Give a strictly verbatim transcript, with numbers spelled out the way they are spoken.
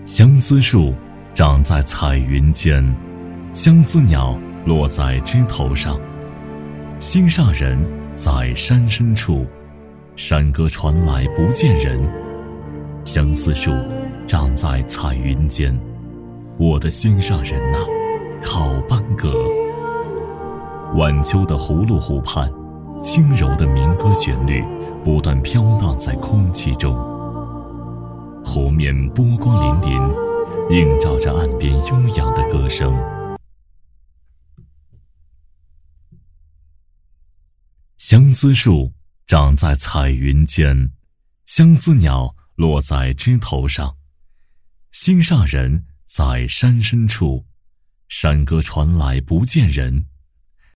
相思树长在彩云间，相思鸟落在枝头上。心上人在山深处，山歌传来不见人。相思树长在彩云间，我的心上人啊，靠班阁。晚秋的葫芦湖畔，轻柔的民歌旋律不断飘荡在空气中。湖面波光粼粼，映照着岸边悠扬的歌声。相思树长在彩云间，相思鸟落在枝头上。心上人在山深处，山歌传来不见人。